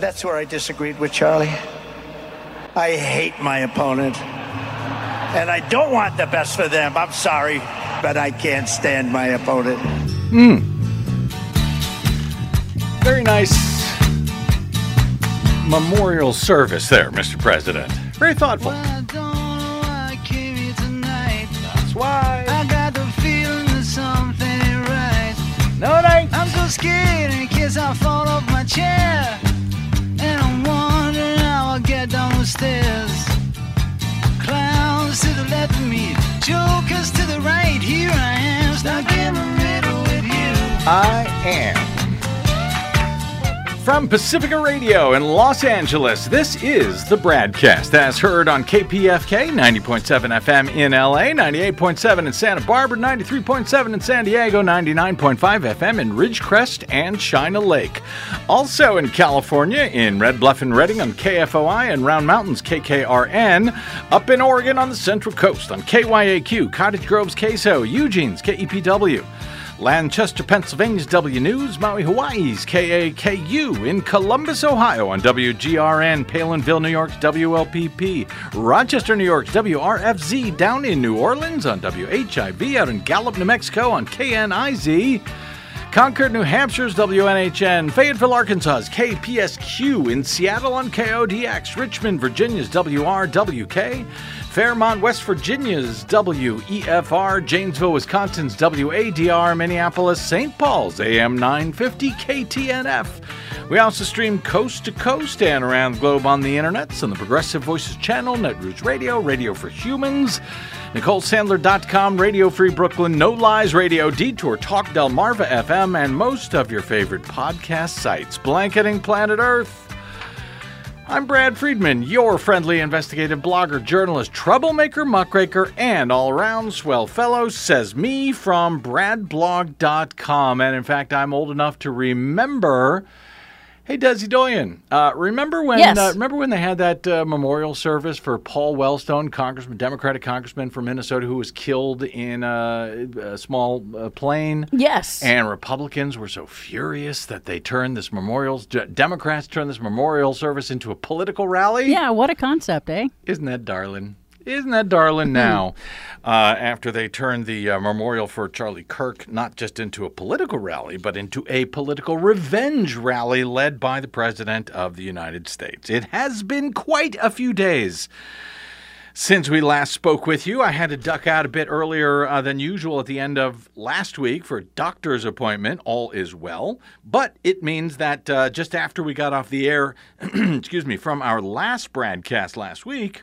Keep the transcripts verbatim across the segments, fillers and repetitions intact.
that's where I disagreed with Charlie. I hate my opponent. And I don't want the best for them. I'm sorry, but I can't stand my opponent. Hmm. Very nice memorial service there, Mister President. Very thoughtful. Well, I don't know why I came here tonight. That's why. I got the feeling that something ain't right. No, it ain't. I'm so scared in case I fall off my chair. And I'm wondering how I'll get down the stairs. Clowns to the left of me, jokers to the right. Here I am, stuck in the middle with you. I am. From Pacifica Radio in Los Angeles, this is the Bradcast, as heard on K P F K, ninety point seven F M in L A, ninety-eight point seven in Santa Barbara, ninety-three point seven in San Diego, ninety-nine point five F M in Ridgecrest and China Lake. Also in California, in Red Bluff and Redding on K F O I and Round Mountains K K R N. Up in Oregon on the Central Coast on K Y A Q, Cottage Grove's K S O, Eugene's K E P W. Lancaster, Pennsylvania's W News, Maui, Hawaii's K A K U, in Columbus, Ohio on W G R N, Palinville, New York's W L P P, Rochester, New York's W R F Z, down in New Orleans on W H I V, out in Gallup, New Mexico on K N I Z, Concord, New Hampshire's W N H N, Fayetteville, Arkansas's K P S Q, in Seattle on K O D X, Richmond, Virginia's W R W K, Fairmont, West Virginia's W E F R, Janesville, Wisconsin's W A D R, Minneapolis, Saint Paul's A M nine fifty K T N F. We also stream coast to coast and around the globe on the internets on the Progressive Voices channel, Netroots Radio, Radio for Humans, Nicole Sandler dot com, Radio Free Brooklyn, No Lies Radio, Detour Talk, Delmarva F M, and most of your favorite podcast sites, blanketing planet Earth. I'm Brad Friedman, your friendly investigative blogger, journalist, troublemaker, muckraker, and all-around swell fellow, says me from brad blog dot com. And in fact, I'm old enough to remember... Hey, Desi Doyen, uh, remember when Yes. uh, remember when they had that uh, memorial service for Paul Wellstone, congressman, Democratic congressman from Minnesota, who was killed in a, a small uh, plane? Yes. And Republicans were so furious that they turned this memorial, Democrats turned this memorial service into a political rally? Yeah, what a concept, eh? Isn't that darling? Isn't that darling now? uh, after they turned the uh, memorial for Charlie Kirk not just into a political rally, but into a political revenge rally led by the President of the United States. It has been quite a few days since we last spoke with you. I had to duck out a bit earlier uh, than usual at the end of last week for a doctor's appointment. All is well. But it means that uh, just after we got off the air, excuse me, from our last broadcast last week,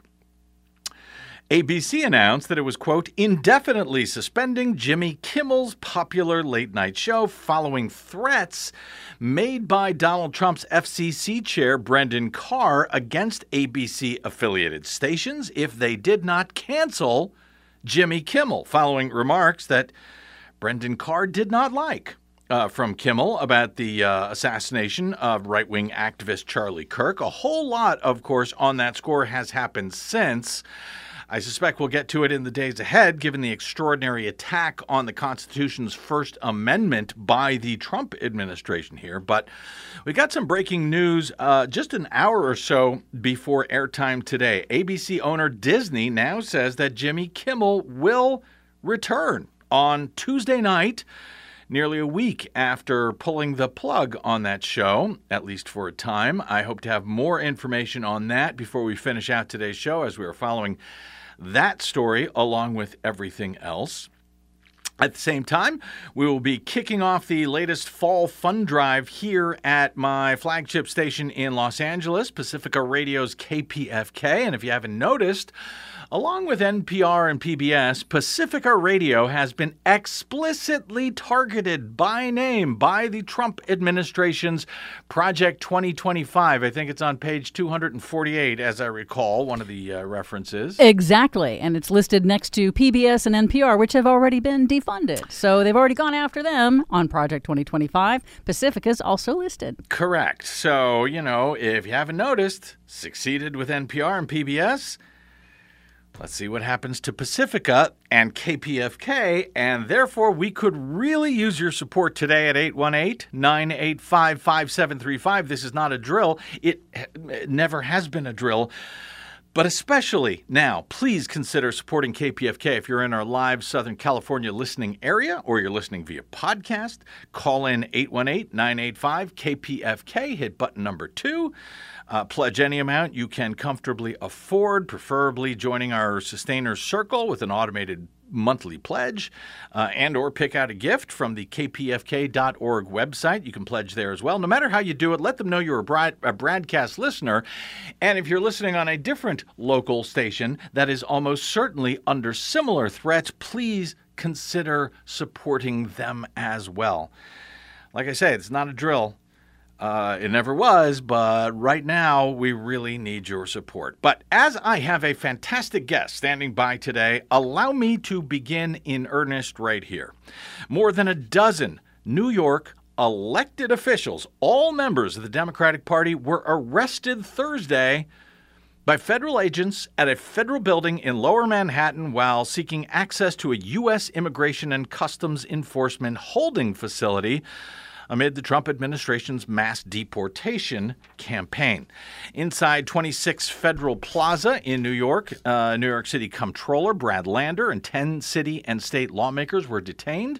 A B C announced that it was, quote, indefinitely suspending Jimmy Kimmel's popular late-night show following threats made by Donald Trump's F C C chair, Brendan Carr, against A B C-affiliated stations if they did not cancel Jimmy Kimmel, following remarks that Brendan Carr did not like uh, from Kimmel about the uh, assassination of right-wing activist Charlie Kirk. A whole lot, of course, on that score has happened since. I suspect we'll get to it in the days ahead, given the extraordinary attack on the Constitution's First Amendment by the Trump administration here. But we got some breaking news uh, just an hour or so before airtime today. A B C owner Disney now says that Jimmy Kimmel will return on Tuesday night, nearly a week after pulling the plug on that show, at least for a time. I hope to have more information on that before we finish out today's show, as we are following that story along with everything else. At the same time, we will be kicking off the latest fall fund drive here at my flagship station in Los Angeles, Pacifica Radio's K P F K. And if you haven't noticed, along with N P R and P B S, Pacifica Radio has been explicitly targeted by name by the Trump administration's Project twenty twenty-five. I think it's on page two hundred forty-eight, as I recall, one of the uh, references. Exactly. And it's listed next to P B S and N P R, which have already been defunded. So they've already gone after them on Project twenty twenty-five. Pacifica's also listed. Correct. So, you know, if you haven't noticed, succeeded with N P R and P B S. Let's see what happens to Pacifica and K P F K, and therefore we could really use your support today at eight one eight, nine eight five, five seven three five. This is not a drill. It, it never has been a drill. But especially now, please consider supporting K P F K. If you're in our live Southern California listening area or you're listening via podcast, call in eight one eight, nine eight five, K P F K, hit button number two. Uh, pledge any amount you can comfortably afford, preferably joining our Sustainers Circle with an automated monthly pledge, uh, and or pick out a gift from the K P F K dot org website. You can pledge there as well. No matter how you do it, let them know you're a, broad, a broadcast listener. And if you're listening on a different local station that is almost certainly under similar threats, please consider supporting them as well. Like I say, it's not a drill. Uh, it never was, but right now we really need your support. But as I have a fantastic guest standing by today, allow me to begin in earnest right here. More than a dozen New York elected officials, all members of the Democratic Party, were arrested Thursday by federal agents at a federal building in Lower Manhattan while seeking access to a U S Immigration and Customs Enforcement holding facility amid the Trump administration's mass deportation campaign. Inside twenty-six Federal Plaza in New York, uh, New York City Comptroller Brad Lander and ten city and state lawmakers were detained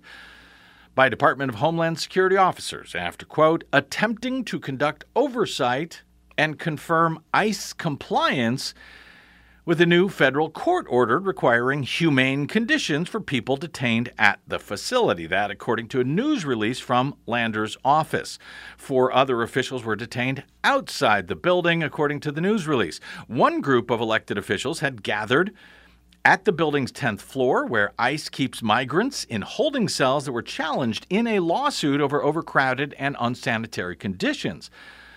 by Department of Homeland Security officers after, quote, attempting to conduct oversight and confirm ICE compliance with a new federal court order requiring humane conditions for people detained at the facility. That, according to a news release from Lander's office. Four other officials were detained outside the building, according to the news release. One group of elected officials had gathered at the building's tenth floor, where ICE keeps migrants in holding cells that were challenged in a lawsuit over overcrowded and unsanitary conditions.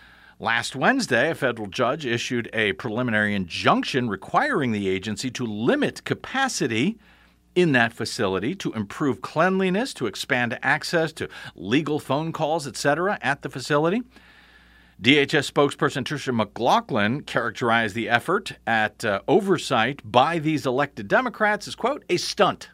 Last Wednesday, a federal judge issued a preliminary injunction requiring the agency to limit capacity in that facility, to improve cleanliness, to expand access to legal phone calls, et cetera, at the facility. D H S spokesperson Tricia McLaughlin characterized the effort at uh, oversight by these elected Democrats as, quote, a stunt.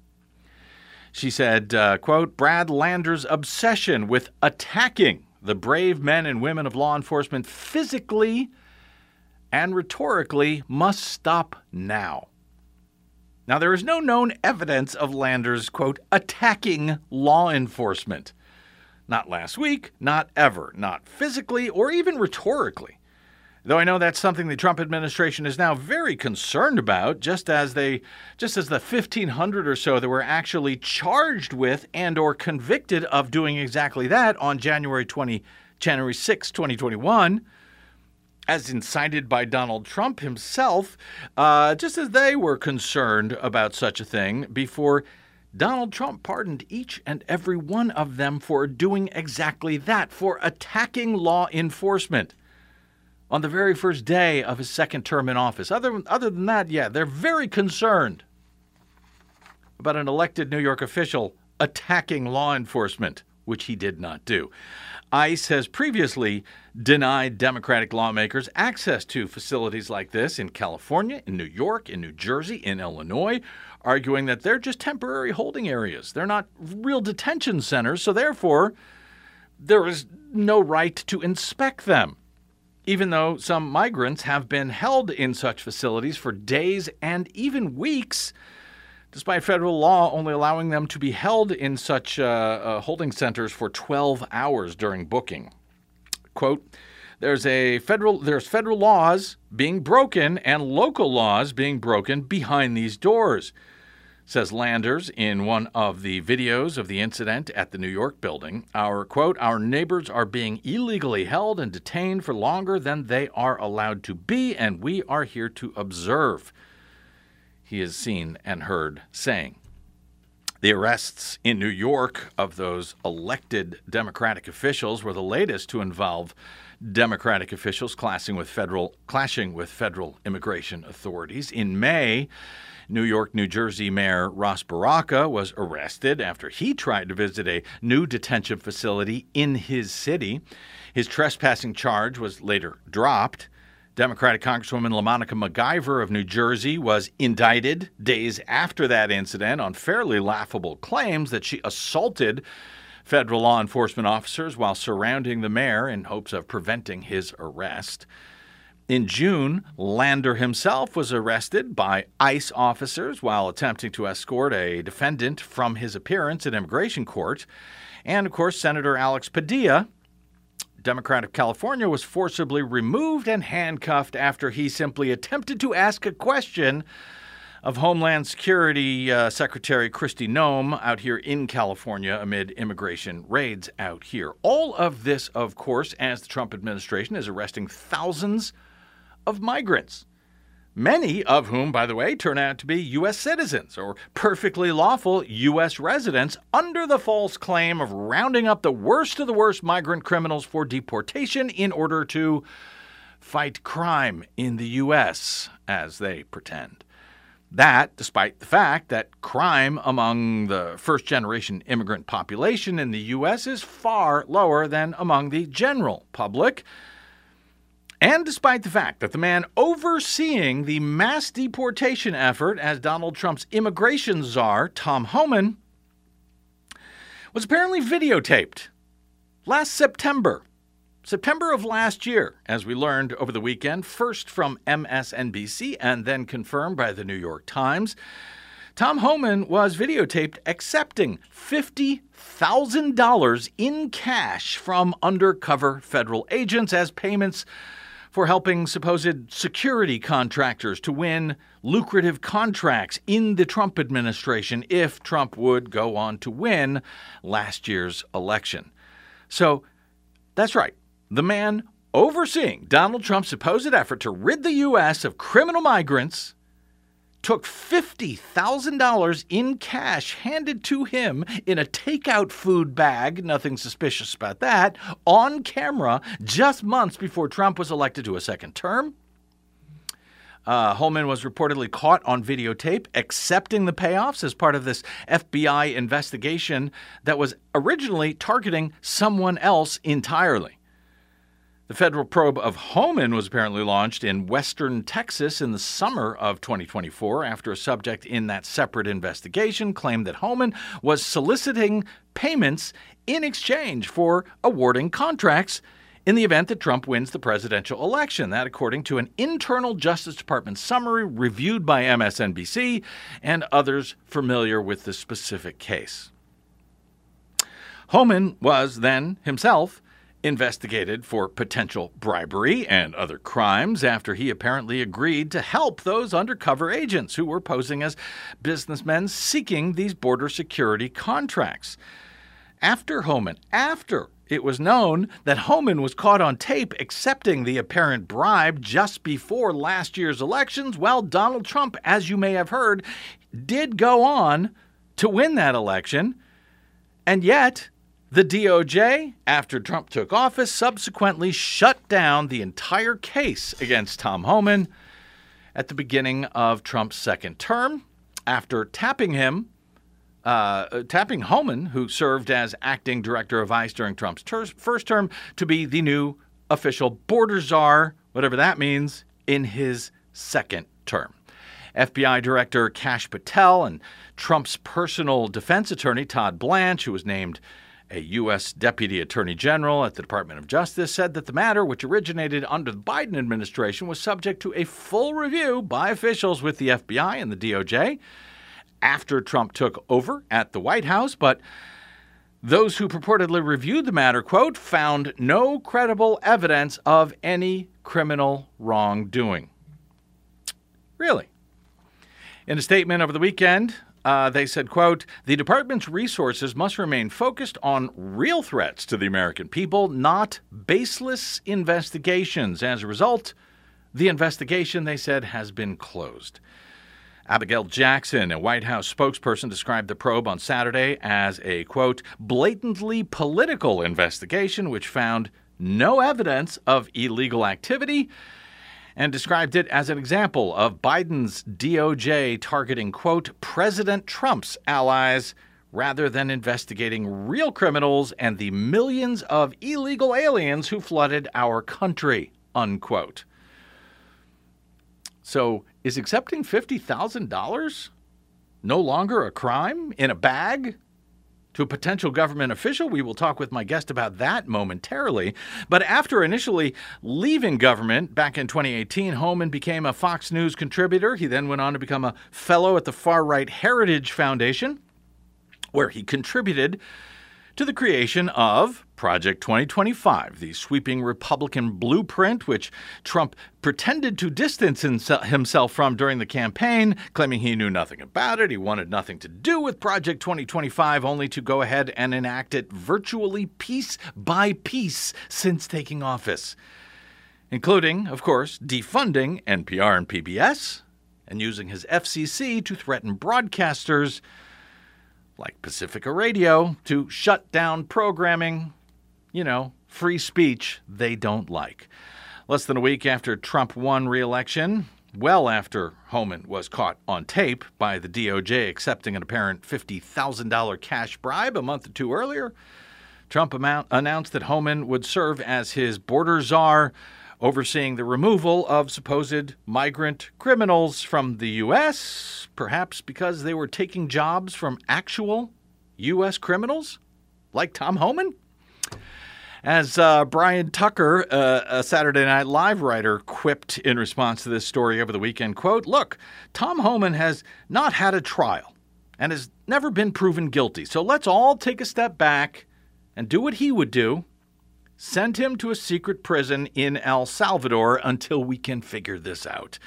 She said, uh, quote, Brad Lander's obsession with attacking the brave men and women of law enforcement physically and rhetorically must stop now. Now, there is no known evidence of Lander's, quote, attacking law enforcement. Not last week, not ever, not physically or even rhetorically. Though I know that's something the Trump administration is now very concerned about, just as they, just as the fifteen hundred or so that were actually charged with and or convicted of doing exactly that on January twentieth, January sixth, twenty twenty-one, as incited by Donald Trump himself, uh, just as they were concerned about such a thing before Donald Trump pardoned each and every one of them for doing exactly that, for attacking law enforcement on the very first day of his second term in office. Other, other than that, yeah, they're very concerned about an elected New York official attacking law enforcement, which he did not do. ICE has previously denied Democratic lawmakers access to facilities like this in California, in New York, in New Jersey, in Illinois, arguing that they're just temporary holding areas. They're not real detention centers, so therefore there is no right to inspect them, even though some migrants have been held in such facilities for days and even weeks, despite federal law only allowing them to be held in such uh, uh, holding centers for twelve hours during booking. Quote, there's a federal there's federal laws being broken and local laws being broken behind these doors, says Landers in one of the videos of the incident at the New York building. Our, quote, our neighbors are being illegally held and detained for longer than they are allowed to be, and we are here to observe, he is seen and heard saying. The arrests in New York of those elected Democratic officials were the latest to involve Democratic officials clashing with federal, clashing with federal immigration authorities. In May, New York, New Jersey Mayor Ras Baraka was arrested after he tried to visit a new detention facility in his city. His trespassing charge was later dropped. Democratic Congresswoman LaMonica MacGyver of New Jersey was indicted days after that incident on fairly laughable claims that she assaulted federal law enforcement officers while surrounding the mayor in hopes of preventing his arrest. In June, Lander himself was arrested by ICE officers while attempting to escort a defendant from his appearance in immigration court. And, of course, Senator Alex Padilla, Democrat of California, was forcibly removed and handcuffed after he simply attempted to ask a question of Homeland Security uh, Secretary Kristi Noem out here in California amid immigration raids out here. All of this, of course, as the Trump administration is arresting thousands of migrants, many of whom, by the way, turn out to be U S citizens or perfectly lawful U S residents under the false claim of rounding up the worst of the worst migrant criminals for deportation in order to fight crime in the U S, as they pretend. That, despite the fact that crime among the first-generation immigrant population in the U S is far lower than among the general public. And despite the fact that the man overseeing the mass deportation effort as Donald Trump's immigration czar, Tom Homan, was apparently videotaped last September, September of last year, as we learned over the weekend, first from M S N B C and then confirmed by the New York Times. Tom Homan was videotaped accepting fifty thousand dollars in cash from undercover federal agents as payments for helping supposed security contractors to win lucrative contracts in the Trump administration if Trump would go on to win last year's election. So that's right. The man overseeing Donald Trump's supposed effort to rid the U S of criminal migrants took fifty thousand dollars in cash handed to him in a takeout food bag, nothing suspicious about that, on camera just months before Trump was elected to a second term. Uh, Holman was reportedly caught on videotape accepting the payoffs as part of this F B I investigation that was originally targeting someone else entirely. The federal probe of Homan was apparently launched in western Texas in the summer of twenty twenty-four after a subject in that separate investigation claimed that Homan was soliciting payments in exchange for awarding contracts in the event that Trump wins the presidential election. That, according to an internal Justice Department summary reviewed by M S N B C and others familiar with the specific case. Homan was then himself investigated for potential bribery and other crimes after he apparently agreed to help those undercover agents who were posing as businessmen seeking these border security contracts. After Homan, after it was known that Homan was caught on tape accepting the apparent bribe just before last year's elections, well, Donald Trump, as you may have heard, did go on to win that election, and yet the D O J, after Trump took office, subsequently shut down the entire case against Tom Homan at the beginning of Trump's second term after tapping him, uh, tapping Homan, who served as acting director of ICE during Trump's ter- first term, to be the new official border czar, whatever that means, in his second term. F B I Director Kash Patel and Trump's personal defense attorney, Todd Blanche, who was named a U S Deputy Attorney General at the Department of Justice, said that the matter, which originated under the Biden administration, was subject to a full review by officials with the F B I and the D O J after Trump took over at the White House. But those who purportedly reviewed the matter, quote, found no credible evidence of any criminal wrongdoing. Really? In a statement over the weekend, Uh, they said, quote, the department's resources must remain focused on real threats to the American people, not baseless investigations. As a result, the investigation, they said, has been closed. Abigail Jackson, a White House spokesperson, described the probe on Saturday as a, quote, blatantly political investigation which found no evidence of illegal activity, and described it as an example of Biden's D O J targeting, quote, President Trump's allies rather than investigating real criminals and the millions of illegal aliens who flooded our country, unquote. So is accepting fifty thousand dollars no longer a crime in a bag to a potential government official? We will talk with my guest about that momentarily. But after initially leaving government back in twenty eighteen, Homan became a Fox News contributor. He then went on to become a fellow at the far-right Heritage Foundation, where he contributed to the creation of Project twenty twenty-five, the sweeping Republican blueprint which Trump pretended to distance himself from during the campaign, claiming he knew nothing about it, he wanted nothing to do with Project twenty twenty-five, only to go ahead and enact it virtually piece by piece since taking office, including, of course, defunding N P R and P B S and using his F C C to threaten broadcasters like Pacifica Radio to shut down programming, you know, free speech they don't like. Less than a week after Trump won re-election, well after Homan was caught on tape by the D O J accepting an apparent fifty thousand dollars cash bribe a month or two earlier, Trump amount- announced that Homan would serve as his border czar, overseeing the removal of supposed migrant criminals from the U S, perhaps because they were taking jobs from actual U S criminals like Tom Homan. As uh, Brian Tucker, uh, a Saturday Night Live writer, quipped in response to this story over the weekend, quote, "Look, Tom Homan has not had a trial and has never been proven guilty. So let's all take a step back and do what he would do. Send him to a secret prison in El Salvador until we can figure this out."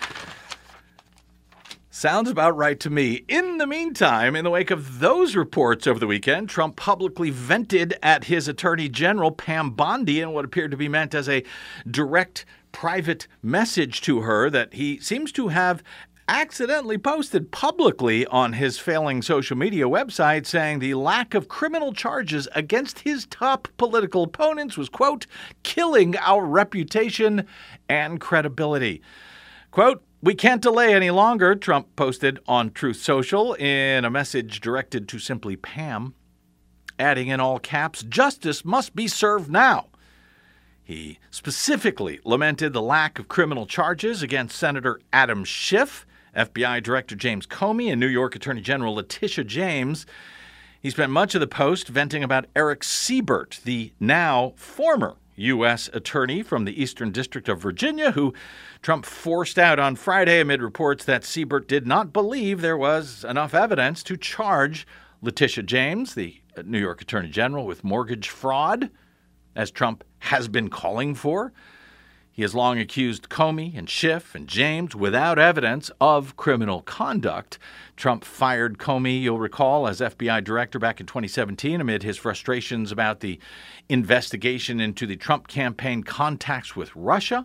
Sounds about right to me. In the meantime, in the wake of those reports over the weekend, Trump publicly vented at his Attorney General, Pam Bondi, in what appeared to be meant as a direct private message to her that he seems to have accidentally posted publicly on his failing social media website, saying the lack of criminal charges against his top political opponents was, quote, "killing our reputation and credibility." Quote, "We can't delay any longer," Trump posted on Truth Social in a message directed to simply Pam, adding in all caps, "Justice must be served now." He specifically lamented the lack of criminal charges against Senator Adam Schiff, F B I Director James Comey, and New York Attorney General Letitia James. He spent much of the post venting about Eric Siebert, the now former U S attorney from the Eastern District of Virginia, who Trump forced out on Friday amid reports that Siebert did not believe there was enough evidence to charge Letitia James, the New York Attorney General, with mortgage fraud, as Trump has been calling for. He has long accused Comey and Schiff and James without evidence of criminal conduct. Trump fired Comey, you'll recall, as F B I director back in twenty seventeen amid his frustrations about the investigation into the Trump campaign contacts with Russia.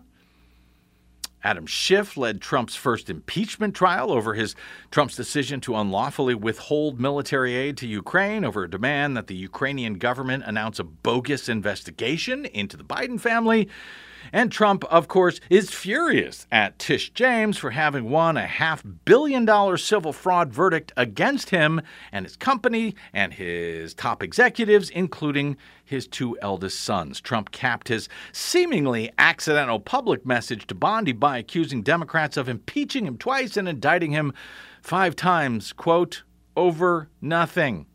Adam Schiff led Trump's first impeachment trial over his Trump's decision to unlawfully withhold military aid to Ukraine over a demand that the Ukrainian government announce a bogus investigation into the Biden family. And Trump, of course, is furious at Tish James for having won a half billion dollar civil fraud verdict against him and his company and his top executives, including his two eldest sons. Trump capped his seemingly accidental public message to Bondi by accusing Democrats of impeaching him twice and indicting him five times, quote, over nothing.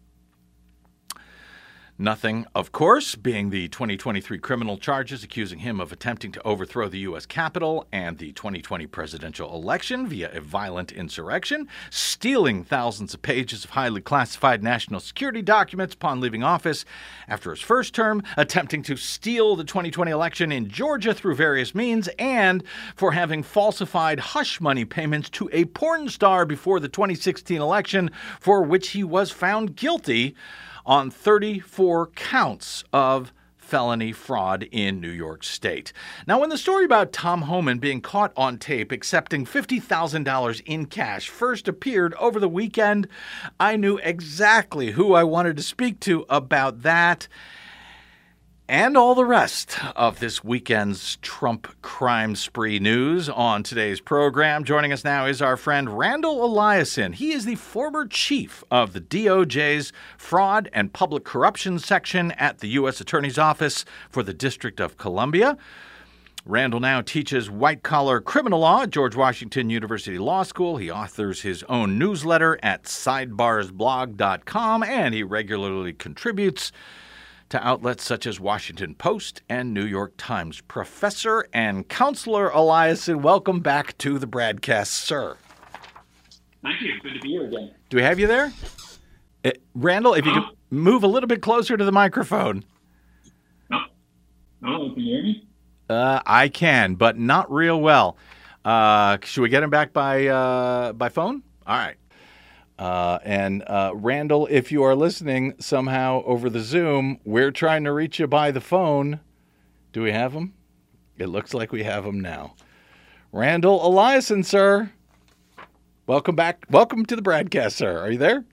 Nothing, of course, being the twenty twenty-three criminal charges accusing him of attempting to overthrow the U S Capitol and the twenty twenty presidential election via a violent insurrection, stealing thousands of pages of highly classified national security documents upon leaving office after his first term, attempting to steal the twenty twenty election in Georgia through various means, and for having falsified hush money payments to a porn star before the twenty sixteen election, for which he was found guilty on thirty-four counts of felony fraud in New York State. Now, when the story about Tom Homan being caught on tape accepting fifty thousand dollars in cash first appeared over the weekend, I knew exactly who I wanted to speak to about that and all the rest of this weekend's Trump crime spree news on today's program. Joining us now is our friend Randall Eliason. He is the former chief of the D O J's Fraud and Public Corruption Section at the U S Attorney's Office for the District of Columbia. Randall now teaches white-collar criminal law at George Washington University Law School. He authors his own newsletter at sidebars blog dot com, and he regularly contributes to outlets such as Washington Post and New York Times. Professor and Counselor Eliason, welcome back to the broadcast, sir. Thank you. Good to be here again. Do we have you there? Uh, Randall, if you could move a little bit closer to the microphone. No. No, can you hear me? Uh, I can, but not real well. Uh, should we get him back by uh, by phone? All right. Uh, and uh, Randall, if you are listening somehow over the Zoom, we're trying to reach you by the phone. Do we have him? It looks like we have him now. Randall Eliason, sir. Welcome back. Welcome to the broadcast, sir. Are you there?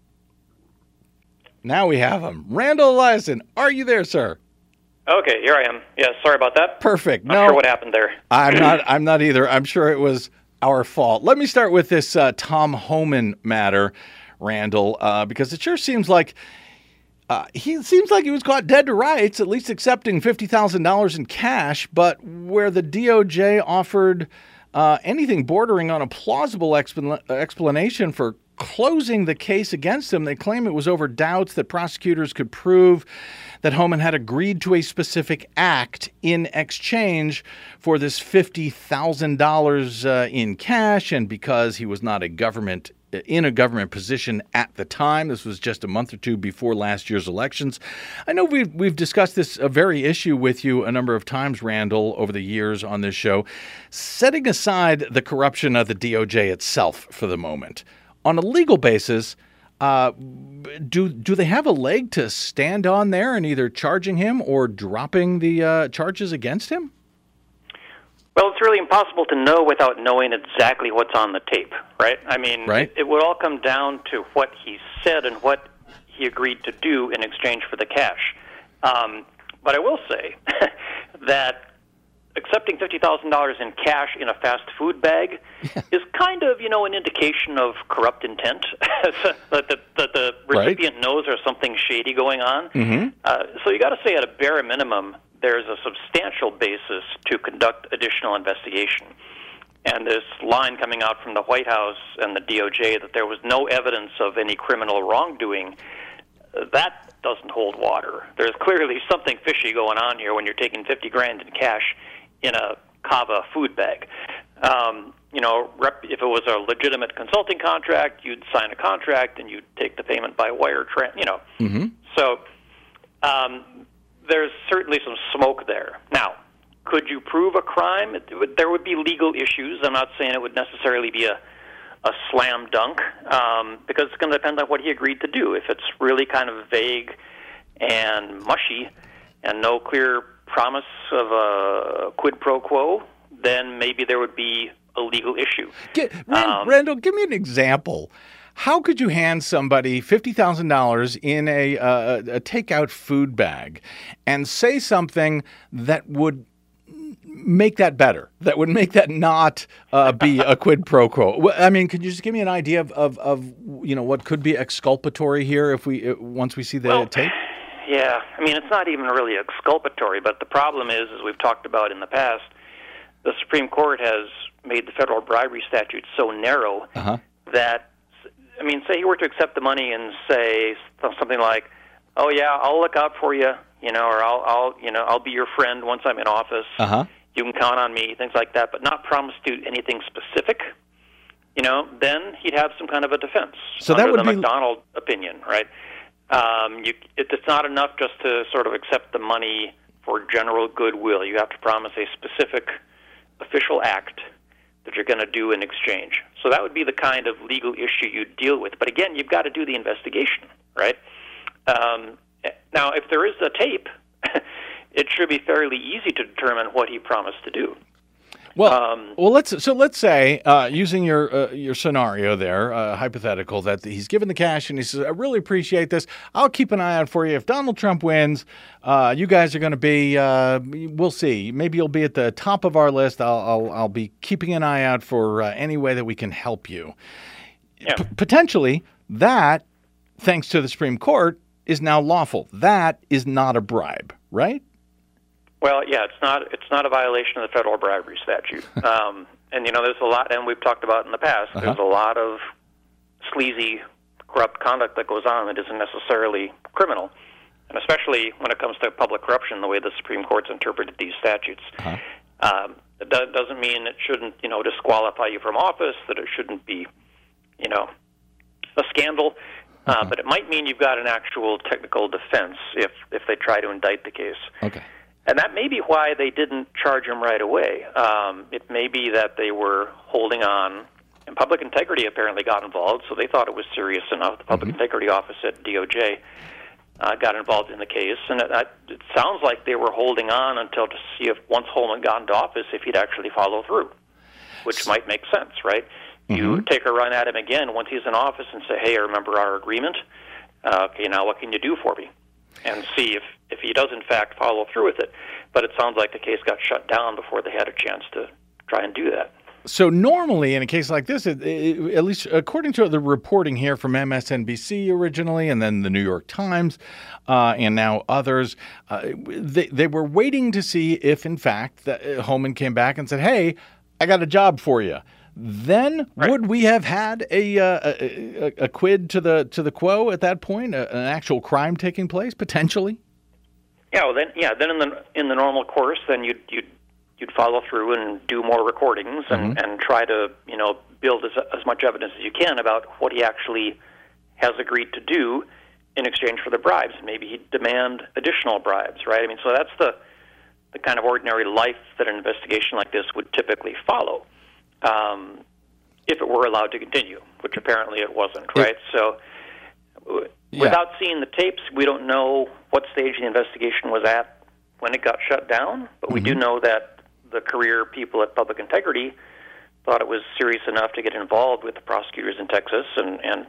Now we have him. Randall Eliason, are you there, sir? Okay, here I am. Yeah, sorry about that. Perfect. Not no, sure what happened there. I'm not. I'm not either. I'm sure it was our fault. Let me start with this uh, Tom Homan matter, Randall, uh, because it sure seems like uh, he seems like he was caught dead to rights, at least accepting fifty thousand dollars in cash, but where the D O J offered uh, anything bordering on a plausible expl- explanation for closing the case against him, they claim it was over doubts that prosecutors could prove that Homan had agreed to a specific act in exchange for this fifty thousand dollars uh, in cash, and because he was not a government in a government position at the time. This was just a month or two before last year's elections. I know we've, we've discussed this uh, very issue with you a number of times, Randall, over the years on this show. Setting aside the corruption of the D O J itself for the moment, on a legal basis, uh, do do they have a leg to stand on there in either charging him or dropping the uh, charges against him? Well, it's really impossible to know without knowing exactly what's on the tape, right? I mean, right. It, it would all come down to what he said and what he agreed to do in exchange for the cash. Um, but I will say that accepting fifty thousand dollars in cash in a fast food bag yeah. is kind of, you know, an indication of corrupt intent, that the, that the recipient right. knows there's something shady going on. Mm-hmm. Uh, so you got to say at a bare minimum, there's a substantial basis to conduct additional investigation. And this line coming out from the White House and the D O J that there was no evidence of any criminal wrongdoing, that doesn't hold water. There's clearly something fishy going on here when you're taking fifty grand in cash in a Cava food bag. Um, you know, rep, if it was a legitimate consulting contract, you'd sign a contract and you'd take the payment by wire, tra- you know. Mm-hmm. So um, there's certainly some smoke there. Now, could you prove a crime? It would, there would be legal issues. I'm not saying it would necessarily be a, a slam dunk, um, because it's going to depend on what he agreed to do. If it's really kind of vague and mushy and no clear promise of a quid pro quo, then maybe there would be a legal issue. Get, Rand, um, Randall, give me an example. How could you hand somebody fifty thousand dollars in a, uh, a takeout food bag and say something that would make that better, that would make that not uh, be a quid pro quo? I mean, could you just give me an idea of, of, of you know, what could be exculpatory here if we once we see the well, tape? Yeah, I mean, it's not even really exculpatory, but the problem is, as we've talked about in the past, the Supreme Court has made the federal bribery statute so narrow uh-huh. that, I mean, say you were to accept the money and say something like, "Oh yeah, I'll look out for you," you know, or "I'll, I'll, you know, I'll be your friend once I'm in office. Uh-huh. You can count on me," things like that, but not promise to do anything specific. You know, then he'd have some kind of a defense so under that would the be... McDonald opinion, right? Um, you, it, it's not enough just to sort of accept the money for general goodwill. You have to promise a specific official act that you're going to do in exchange. So that would be the kind of legal issue you deal with. But again, you've got to do the investigation, right? Um, now, if there is a tape, it should be fairly easy to determine what he promised to do. Well, um, well, let's so let's say uh, using your uh, your scenario there, uh, hypothetical, that he's given the cash and he says, "I really appreciate this. I'll keep an eye out for you. If Donald Trump wins, uh, you guys are going to be. Uh, we'll see. Maybe you'll be at the top of our list. I'll I'll, I'll be keeping an eye out for uh, any way that we can help you." Yeah. P- potentially, that, thanks to the Supreme Court, is now lawful. That is not a bribe, right? Well, yeah, it's not it's not a violation of the federal bribery statute. um, and you know, there's a lot, and we've talked about in the past. Uh-huh. There's a lot of sleazy, corrupt conduct that goes on that isn't necessarily criminal, and especially when it comes to public corruption, the way the Supreme Court's interpreted these statutes. Uh-huh. Um, it do- doesn't mean it shouldn't, you know, disqualify you from office. That it shouldn't be, you know, a scandal. Uh, Uh-huh. but it might mean you've got an actual technical defense if if they try to indict the case. Okay. And that may be why they didn't charge him right away. Um, it may be that they were holding on, and public integrity apparently got involved, so they thought it was serious enough. The Public Mm-hmm. Integrity Office at D O J uh, got involved in the case, and it, it sounds like they were holding on until to see if once Holman got into office, if he'd actually follow through, which might make sense, right? You Mm-hmm. take a run at him again once he's in office and say, hey, remember our agreement? Uh, okay, now what can you do for me? And see if, if he does, in fact, follow through with it. But it sounds like the case got shut down before they had a chance to try and do that. So normally in a case like this, it, it, at least according to the reporting here from M S N B C originally, and then the New York Times, uh, and now others, uh, they, they were waiting to see if, in fact, the, uh, Holman came back and said, hey, I got a job for you. Then Right. would we have had a, uh, a, a, a quid to the to the quo at that point, a, an actual crime taking place, potentially? Yeah, well, then, yeah, then in the in the normal course, then you'd you'd you'd follow through and do more recordings and, Mm-hmm. and try to you know build as as much evidence as you can about what he actually has agreed to do in exchange for the bribes. Maybe he'd demand additional bribes, right? I mean, so that's the the kind of ordinary life that an investigation like this would typically follow, um, if it were allowed to continue, which apparently it wasn't, right? So. W- Yeah. Without seeing the tapes, we don't know what stage the investigation was at when it got shut down, but we do know that the career people at Public Integrity thought it was serious enough to get involved with the prosecutors in Texas and, and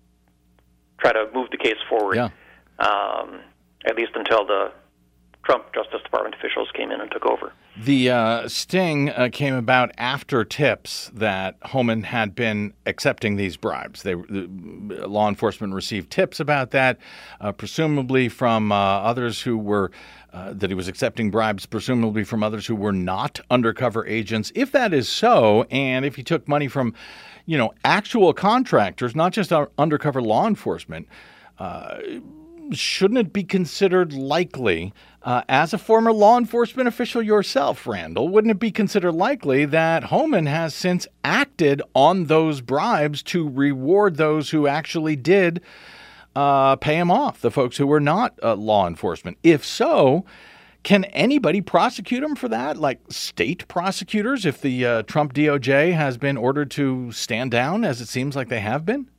try to move the case forward, Yeah. um, at least until the Trump Justice Department officials came in and took over. The uh, sting uh, came about after tips that Holman had been accepting these bribes. They, the, law enforcement received tips about that, uh, presumably from uh, others who were, uh, that he was accepting bribes, presumably from others who were not undercover agents. If that is so, and if he took money from, you know, actual contractors, not just our undercover law enforcement, uh, shouldn't it be considered likely, uh, as a former law enforcement official yourself, Randall, wouldn't it be considered likely that Holman has since acted on those bribes to reward those who actually did uh, pay him off, the folks who were not uh, law enforcement? If so, can anybody prosecute him for that, like state prosecutors, if the uh, Trump D O J has been ordered to stand down, as it seems like they have been?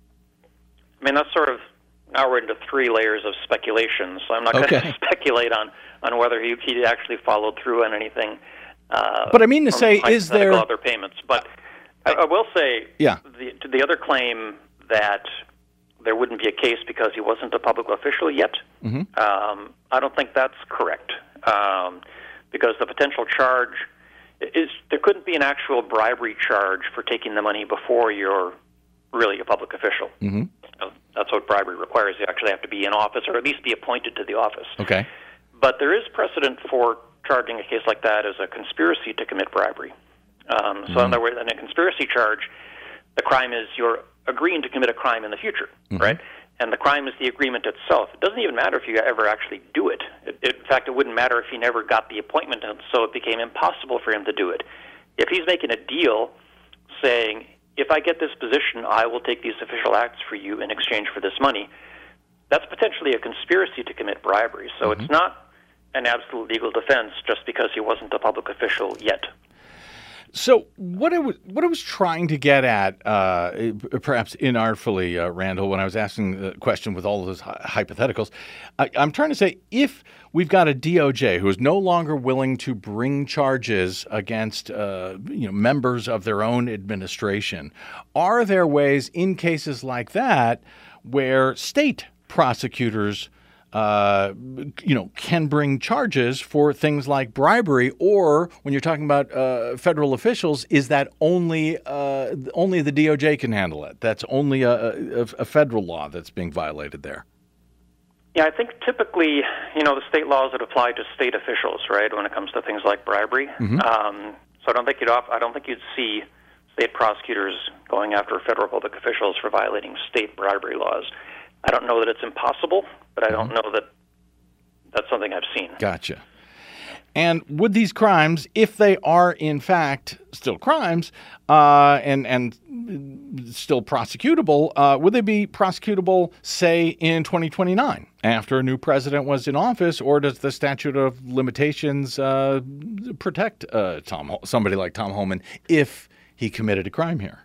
I mean, that's sort of, now we're into three layers of speculation, so I'm not Okay. going to speculate on, on whether he, he actually followed through on anything. Uh, But I mean to from say, is there- hypothetical other payments? But I, I will say, Yeah. the, to the other claim that there wouldn't be a case because he wasn't a public official yet, Mm-hmm. um, I don't think that's correct. Um, because the potential charge is there couldn't be an actual bribery charge for taking the money before you're really a public official. Mm-hmm. Uh, That's what bribery requires. You actually have to be in office or at least be appointed to the office. Okay. But there is precedent for charging a case like that as a conspiracy to commit bribery. Um, so in other words, in a conspiracy charge, the crime is you're agreeing to commit a crime in the future, right? And the crime is the agreement itself. It doesn't even matter if you ever actually do it. It, it. In fact, it wouldn't matter if he never got the appointment, and so it became impossible for him to do it. If he's making a deal saying, if I get this position, I will take these official acts for you in exchange for this money, that's potentially a conspiracy to commit bribery. So it's not an absolute legal defense just because he wasn't a public official yet. So what I was what I was trying to get at, uh, perhaps inartfully, uh, Randall, when I was asking the question with all of those hy- hypotheticals, I, I'm trying to say if we've got a D O J who is no longer willing to bring charges against uh, you know members of their own administration, are there ways in cases like that where state prosecutors Uh, you know, can bring charges for things like bribery, or when you're talking about uh, federal officials, is that only uh, only the D O J can handle it? That's only a, a, a federal law that's being violated there. Yeah, I think typically, you know, the state laws that apply to state officials, right, when it comes to things like bribery. Mm-hmm. Um, so I don't think you'd off, I don't think you'd see state prosecutors going after federal public officials for violating state bribery laws. I don't know that it's impossible, but I don't know that that's something I've seen. Gotcha. And would these crimes, if they are in fact still crimes uh, and and still prosecutable, uh, would they be prosecutable, say, in twenty twenty-nine after a new president was in office, or does the statute of limitations uh, protect uh, Tom somebody like Tom Homan if he committed a crime here?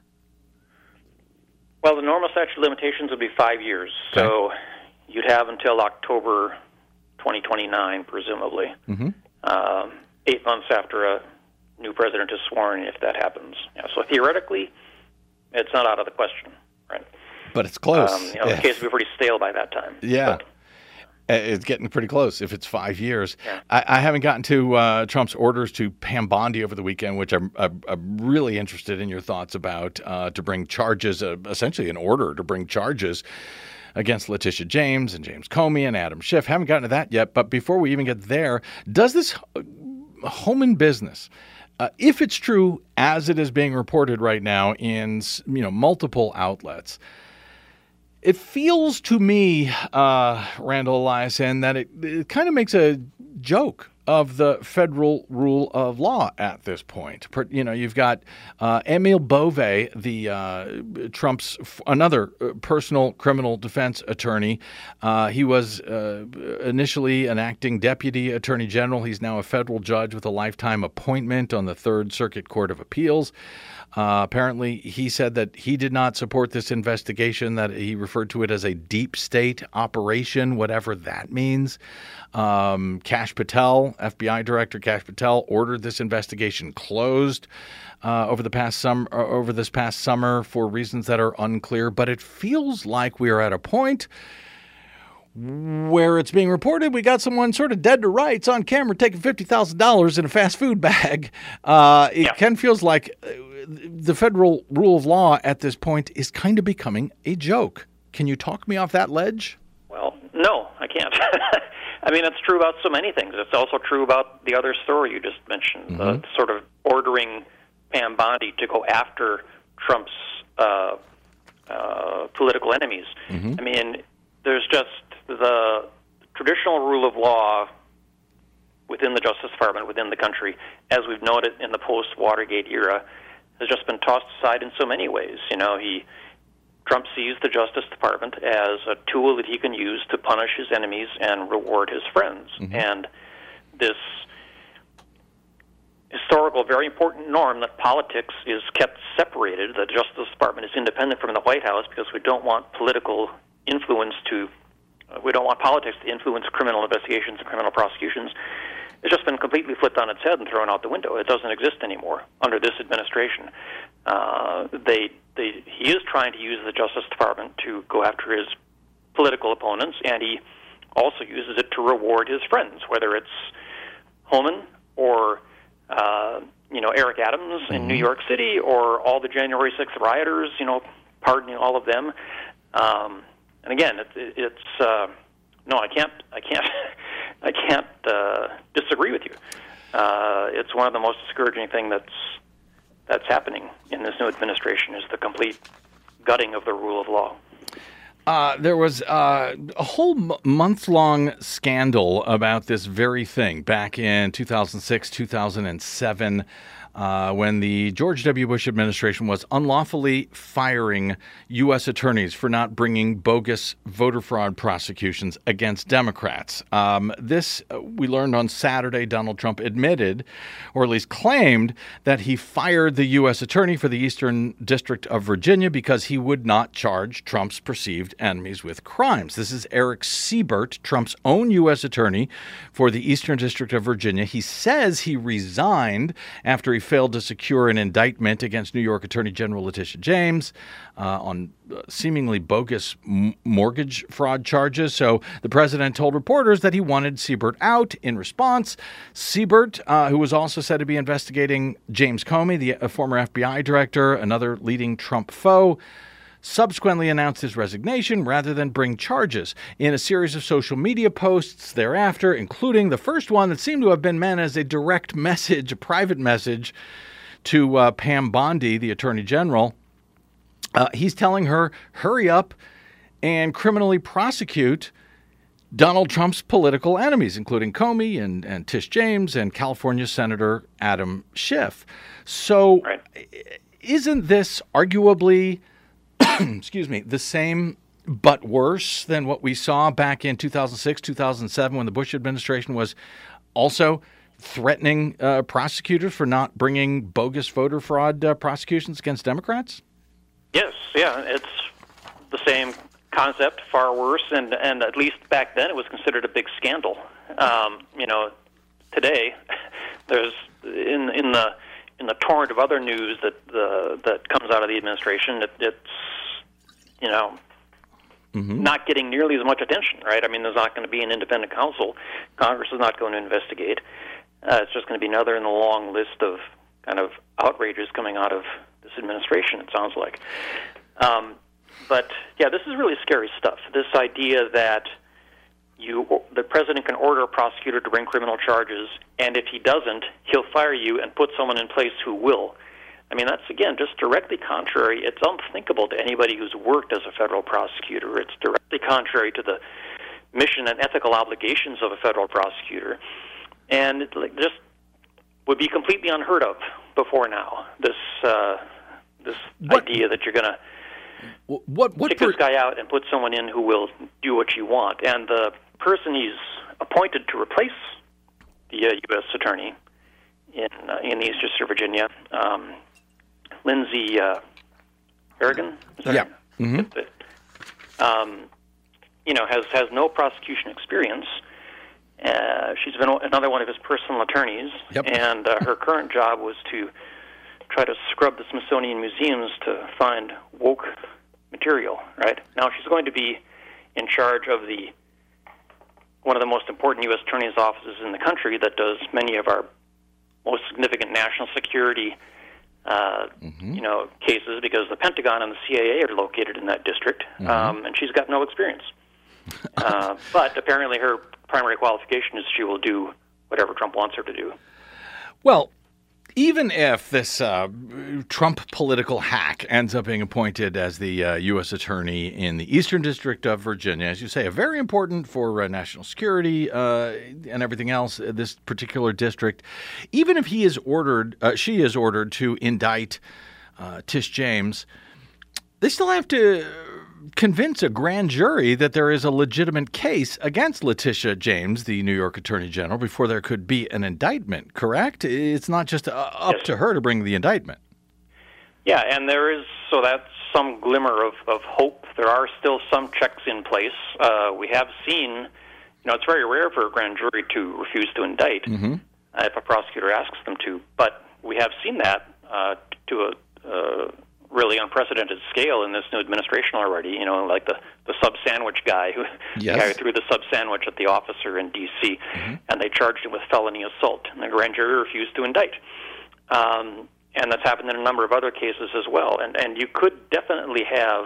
Well, the normal statute of limitations would be five years, Okay. so you'd have until October twenty twenty-nine, presumably. Mm-hmm. Um, eight months after a new president is sworn, if that happens. Yeah, so theoretically, it's not out of the question, right? But it's close. Um, you know, the case would be pretty stale by that time. Yeah. But, It's getting pretty close if it's five years. Yeah. I, I haven't gotten to uh, Trump's orders to Pam Bondi over the weekend, which I'm, I'm, I'm really interested in your thoughts about, uh, to bring charges, uh, essentially an order to bring charges against Letitia James and James Comey and Adam Schiff. Haven't gotten to that yet. But before we even get there, does this Homan business, uh, if it's true as it is being reported right now in you know multiple outlets, it feels to me, uh, Randall Eliason, that it, it kind of makes a joke of the federal rule of law at this point. You know, you've got uh, Emil Bove, the uh, Trump's another personal criminal defense attorney. Uh, he was uh, initially an acting deputy attorney general. He's now a federal judge with a lifetime appointment on the Third Circuit Court of Appeals. Uh, apparently, he said that he did not support this investigation, that he referred to it as a deep state operation, whatever that means. Um, Kash Patel, F B I Director Kash Patel, ordered this investigation closed uh, over the past sum- uh, over this past summer for reasons that are unclear. But it feels like we are at a point where it's being reported we got someone sort of dead to rights on camera taking fifty thousand dollars in a fast food bag. Uh, it Yeah. kind of feels like the federal rule of law at this point is kind of becoming a joke. Can you talk me off that ledge? well, no, I can't. I mean, it's true about so many things. It's also true about the other story you just mentioned, Mm-hmm. the sort of ordering Pam Bondi to go after Trump's uh, uh, political enemies. Mm-hmm. I mean, there's just the traditional rule of law within the Justice Department, within the country, as we've noted in the post-Watergate era, has just been tossed aside in so many ways. You know, he Trump sees the Justice Department as a tool that he can use to punish his enemies and reward his friends. Mm-hmm. And this historical, very important norm that politics is kept separated, the Justice Department is independent from the White House because we don't want political influence to, uh, we don't want politics to influence criminal investigations and criminal prosecutions. It's just been completely flipped on its head and thrown out the window. It doesn't exist anymore under this administration. Uh, they, they, he is trying to use the Justice Department to go after his political opponents, and he also uses it to reward his friends, whether it's Homan or uh, you know Eric Adams in New York City, or all the January sixth rioters, you know, pardoning all of them. Um, and again, it, it, it's uh, no, I can't, I can't. I can't uh, disagree with you. Uh, it's one of the most discouraging things that's that's happening in this new administration is the complete gutting of the rule of law. Uh, there was uh, a whole m- month-long scandal about this very thing back in two thousand six, two thousand seven, uh, when the George W. Bush administration was unlawfully firing U S attorneys for not bringing bogus voter fraud prosecutions against Democrats. Um, this, uh, we learned on Saturday, Donald Trump admitted, or at least claimed, that he fired the U S attorney for the Eastern District of Virginia because he would not charge Trump's perceived enemies with crimes. This is Eric Siebert, Trump's own U S attorney for the Eastern District of Virginia. He says he resigned after he failed to secure an indictment against New York Attorney General Letitia James uh, on uh, seemingly bogus m- mortgage fraud charges. So the president told reporters that he wanted Siebert out. In response, Siebert, uh, who was also said to be investigating James Comey, the uh, former F B I director, another leading Trump foe, subsequently announced his resignation rather than bring charges. In a series of social media posts thereafter, including the first one that seemed to have been meant as a direct message, a private message to uh, Pam Bondi, the Attorney General, uh, he's telling her, hurry up and criminally prosecute Donald Trump's political enemies, including Comey and, and Tish James and California Senator Adam Schiff. So Right. isn't this arguably, excuse me, the same but worse than what we saw back in two thousand six, two thousand seven when the Bush administration was also threatening uh, prosecutors for not bringing bogus voter fraud uh, prosecutions against Democrats? Yes, yeah, it's the same concept, far worse, and and at least back then it was considered a big scandal. Um, you know, today there's in in the in the torrent of other news that uh, that comes out of the administration, it, it's you know mm-hmm. not getting nearly as much attention, right? I mean, there's not going to be an independent counsel. Congress is not going to investigate. Uh, it's just going to be another in the long list of kind of outrages coming out of this administration, it sounds like. Um, But, yeah, this is really scary stuff. This idea that you, the president can order a prosecutor to bring criminal charges, and if he doesn't, he'll fire you and put someone in place who will. I mean, that's, again, just directly contrary. It's unthinkable to anybody who's worked as a federal prosecutor. It's directly contrary to the mission and ethical obligations of a federal prosecutor. And it like, just would be completely unheard of before now, this, uh, this idea that you're going to What what kick per- this guy out and put someone in who will do what you want. And the person he's appointed to replace the uh, U S attorney in uh, in East District, Virginia, um, Lindsey uh, Aragon, is that yeah, right? mm-hmm. um, you know, has has no prosecution experience. Uh, she's been another one of his personal attorneys, yep. and uh, her current job was to try to scrub the Smithsonian museums to find woke material, right? Now she's going to be in charge of the one of the most important U S attorney's offices in the country that does many of our most significant national security uh, mm-hmm. you know, cases, because the Pentagon and the C I A are located in that district, mm-hmm. um, and she's got no experience. uh, but apparently her primary qualification is she will do whatever Trump wants her to do. Well, even if this uh, Trump political hack ends up being appointed as the uh, U S attorney in the Eastern District of Virginia, as you say, a very important for uh, national security uh, and everything else, uh, this particular district, even if he is ordered, uh, she is ordered to indict uh, Tish James, they still have to convince a grand jury that there is a legitimate case against Letitia James, the New York Attorney General, before there could be an indictment, correct? It's not just uh, up yes. to her to bring the indictment. Yeah, and there is, so that's some glimmer of, of hope. There are still some checks in place. Uh, we have seen, you know, it's very rare for a grand jury to refuse to indict mm-hmm. uh, if a prosecutor asks them to, but we have seen that uh, to a uh, really unprecedented scale in this new administration already. You know, like the, the sub sandwich guy who, yes. the guy who threw the sub sandwich at the officer in D C, mm-hmm. and they charged him with felony assault, and the grand jury refused to indict. Um, and that's happened in a number of other cases as well. And and you could definitely have,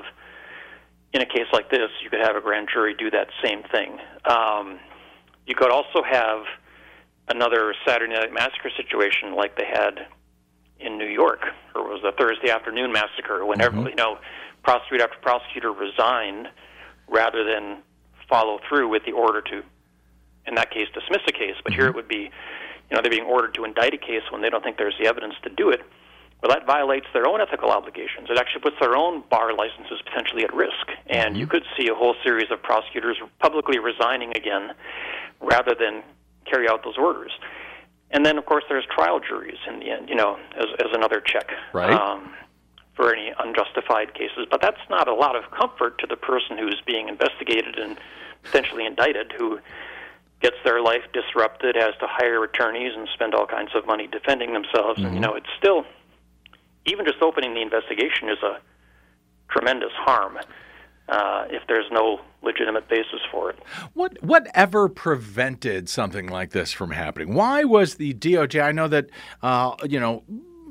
in a case like this, you could have a grand jury do that same thing. Um, you could also have another Saturday Night Massacre situation like they had in New York, or it was the Thursday afternoon massacre, whenever, mm-hmm. you know, prosecutor after prosecutor resigned rather than follow through with the order to, in that case, dismiss a case. But mm-hmm. here it would be, you know, they're being ordered to indict a case when they don't think there's the evidence to do it. Well, that violates their own ethical obligations. It actually puts their own bar licenses potentially at risk. And mm-hmm. you could see a whole series of prosecutors publicly resigning again rather than carry out those orders. And then, of course, there's trial juries in the end, you know, as, as another check right. um, for any unjustified cases. But that's not a lot of comfort to the person who's being investigated and potentially indicted, who gets their life disrupted, has to hire attorneys and spend all kinds of money defending themselves. Mm-hmm. And, you know, it's still, even just opening the investigation is a tremendous harm. Uh, if there's no legitimate basis for it. What whatever prevented something like this from happening? Why was the D O J, I know that, uh, you know,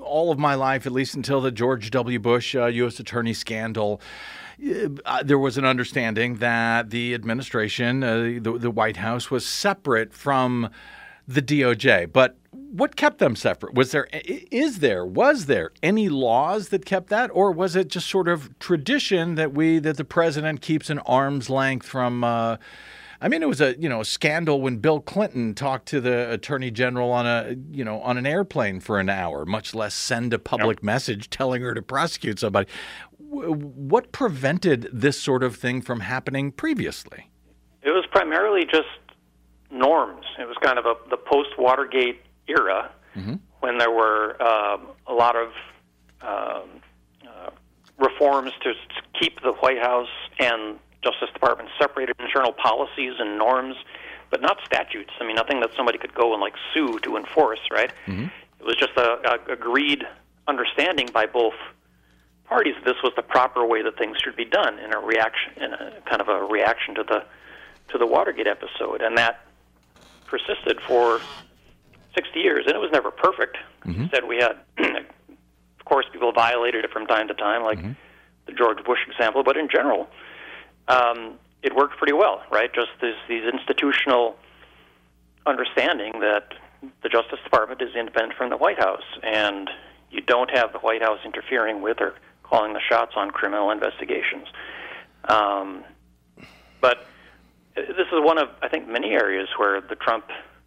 all of my life, at least until the George W. Bush uh, U S attorney scandal, uh, there was an understanding that the administration, uh, the, the White House, was separate from the D O J. But what kept them separate? Was there, is there, was there any laws that kept that, or was it just sort of tradition that we, that the president keeps an arm's length from? Uh, I mean, it was a you know a scandal when Bill Clinton talked to the attorney general on a you know on an airplane for an hour, much less send a public yep. message telling her to prosecute somebody. What prevented this sort of thing from happening previously? It was primarily just norms. It was kind of a, the post-Watergate era mm-hmm. when there were uh, a lot of um, uh, reforms to keep the White House and Justice Department separated, internal policies and norms, but not statutes. I mean, nothing that somebody could go and like sue to enforce, right? Mm-hmm. It was just a, a agreed understanding by both parties that this was the proper way that things should be done in a reaction, in a kind of a reaction to the to the Watergate episode, and that persisted for sixty years, and it was never perfect. Mm-hmm. Instead, we had, of course, people violated it from time to time, like mm-hmm. the George Bush example, but in general, um, it worked pretty well, right? Just this, these institutional understanding that the Justice Department is independent from the White House, and you don't have the White House interfering with or calling the shots on criminal investigations. Um, but this is one of, I think, many areas where the Trump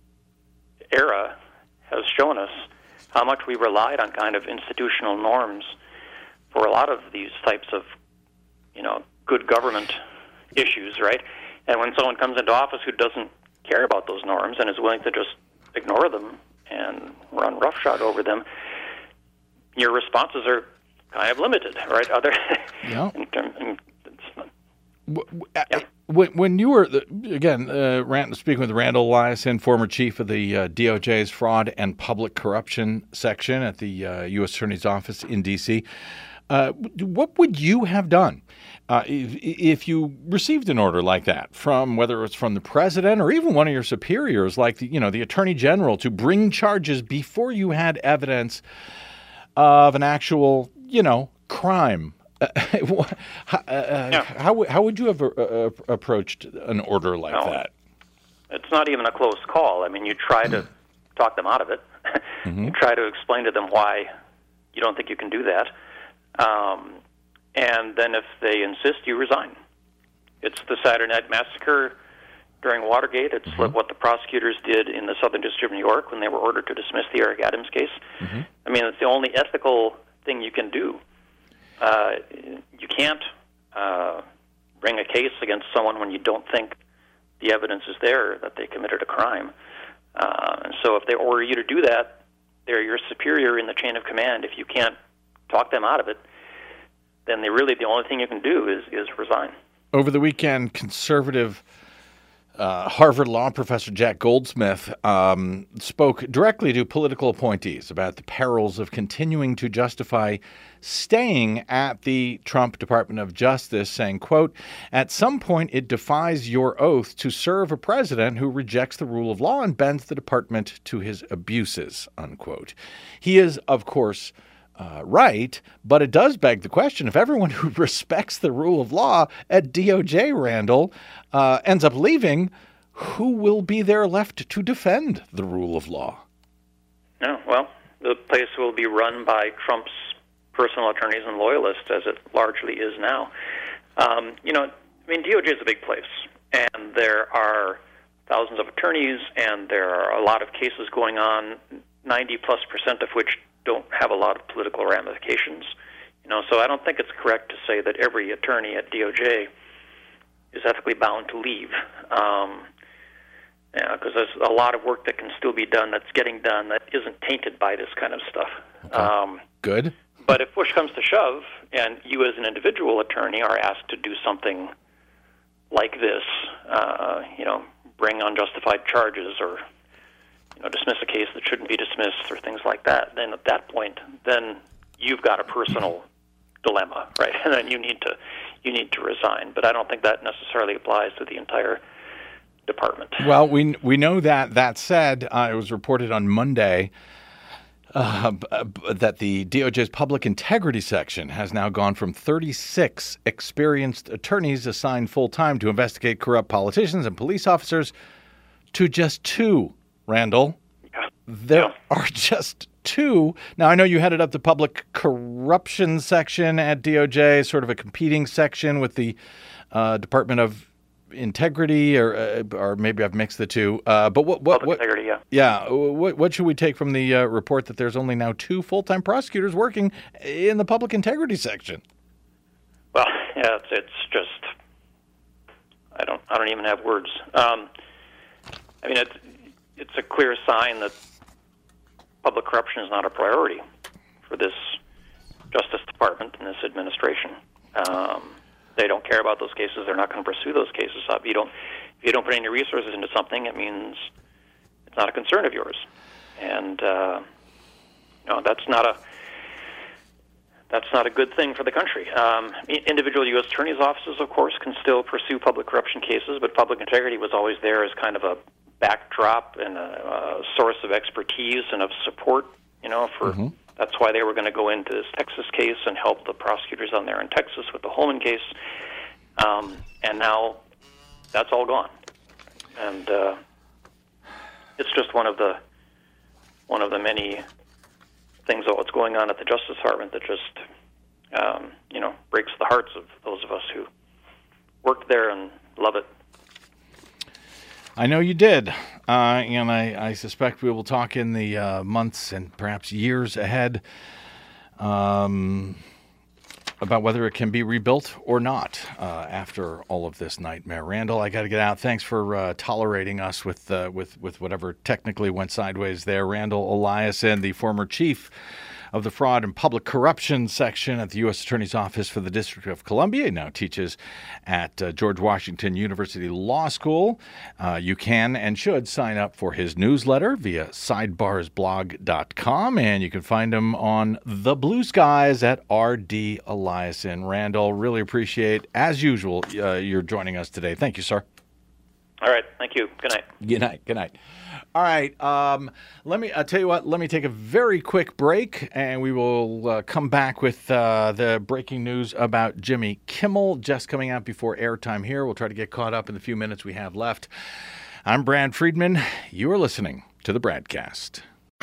era has shown us how much we relied on kind of institutional norms for a lot of these types of, you know, good government issues, right? And when someone comes into office who doesn't care about those norms and is willing to just ignore them and run roughshod over them, your responses are kind of limited, right? Other, yeah. in term, in, yeah. When, when you were, again, uh, Rand, speaking with Randall Eliason, former chief of the uh, D O J's Fraud and Public Corruption Section at the uh, U S Attorney's Office in D C, uh, what would you have done uh, if, if you received an order like that from, whether it's from the president or even one of your superiors, like the, you know, the attorney general, to bring charges before you had evidence of an actual, you know, crime? Uh, how, uh, yeah. how, how would you have uh, approached an order like no, that? It's not even a close call. I mean, you try to talk them out of it. Mm-hmm. You try to explain to them why you don't think you can do that. Um, and then if they insist, you resign. It's the Saturday Night Massacre during Watergate. It's mm-hmm. what the prosecutors did in the Southern District of New York when they were ordered to dismiss the Eric Adams case. Mm-hmm. I mean, it's the only ethical thing you can do. Uh, you can't uh, bring a case against someone when you don't think the evidence is there that they committed a crime. Uh, and so if they order you to do that, they're your superior in the chain of command. If you can't talk them out of it, then they really, the only thing you can do is, is resign. Over the weekend, conservative Uh, Harvard Law professor Jack Goldsmith um, spoke directly to political appointees about the perils of continuing to justify staying at the Trump Department of Justice, saying, quote, "At some point it defies your oath to serve a president who rejects the rule of law and bends the department to his abuses," unquote. He is, of course, Uh, right, but it does beg the question, if everyone who respects the rule of law at D O J, Randall, uh, ends up leaving, who will be there left to defend the rule of law? No, well, the place will be run by Trump's personal attorneys and loyalists, as it largely is now. Um, you know, I mean, D O J is a big place, and there are thousands of attorneys, and there are a lot of cases going on, ninety plus percent of which don't have a lot of political ramifications. You know, so I don't think it's correct to say that every attorney at D O J is ethically bound to leave. Um, yeah, because there's a lot of work that can still be done that's getting done that isn't tainted by this kind of stuff. Okay. Um, Good. But if push comes to shove, and you as an individual attorney are asked to do something like this, uh, you know, bring unjustified charges or you know, dismiss a case that shouldn't be dismissed or things like that, then at that point, then you've got a personal dilemma, right? And then you need to you need to resign. But I don't think that necessarily applies to the entire department. Well, we we know that. That said, uh, it was reported on Monday Uh, b- b- that the D O J's Public Integrity Section has now gone from thirty-six experienced attorneys assigned full-time to investigate corrupt politicians and police officers to just two, Randall. Yeah. There Yeah. are just two. Now, I know you headed up the Public Corruption Section at D O J, sort of a competing section with the uh, Department of Integrity, or uh, or maybe I've mixed the two. Uh, but what what, Public what integrity, yeah. Yeah, what what should we take from the uh, report that there's only now two full-time prosecutors working in the Public Integrity Section? Well, yeah, it's, it's just I don't I don't even have words. Um, I mean, it's it's a clear sign that public corruption is not a priority for this Justice Department and this administration. Um, they don't care about those cases. They're not going to pursue those cases. If you don't, if you don't put any resources into something, it means it's not a concern of yours. And uh, no, that's not a that's not a good thing for the country. Um, individual U S attorneys' offices, of course, can still pursue public corruption cases, but public integrity was always there as kind of a backdrop and a, a source of expertise and of support. You know, for mm-hmm. That's why they were going to go into this Texas case and help the prosecutors on there in Texas with the Holman case. Um, and now that's all gone, and uh, it's just one of the one of the many things of what's going on at the Justice Department that just um, you know breaks the hearts of those of us who worked there and love it. I know you did, uh, and I, I suspect we will talk in the uh, months and perhaps years ahead um, about whether it can be rebuilt or not uh, after all of this nightmare. Randall, I got to get out. Thanks for uh, tolerating us with uh, with with whatever technically went sideways there. Randall Eliason, the former chief of the Fraud and Public Corruption Section at the U S Attorney's Office for the District of Columbia. He now teaches at uh, George Washington University Law School. Uh, you can and should sign up for his newsletter via sidebars blog dot com, and you can find him on the blue skies at R D Eliason. Randall, really appreciate, as usual, uh, you're joining us today. Thank you, sir. All right. Thank you. Good night. Good night. Good night. All right. Um, let me, I'll tell you what, let me take a very quick break, and we will uh, come back with uh, the breaking news about Jimmy Kimmel just coming out before airtime here. We'll try to get caught up in the few minutes we have left. I'm Brad Friedman. You are listening to the Bradcast.